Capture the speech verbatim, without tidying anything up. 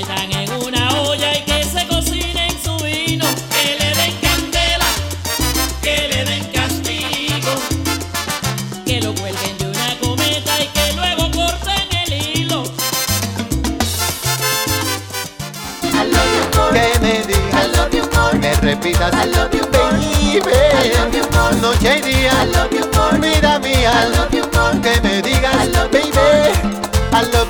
metan en una olla y que se cocinen su vino, que le den candela, que le den castigo, que lo cuelguen de una cometa y que luego corten el hilo. I love you more. Que me digas, I love you more. me repitas, I love you more. baby, I love you more. noche y día, I love you more. vida mía, I love you more. que me digas, I love you baby, I love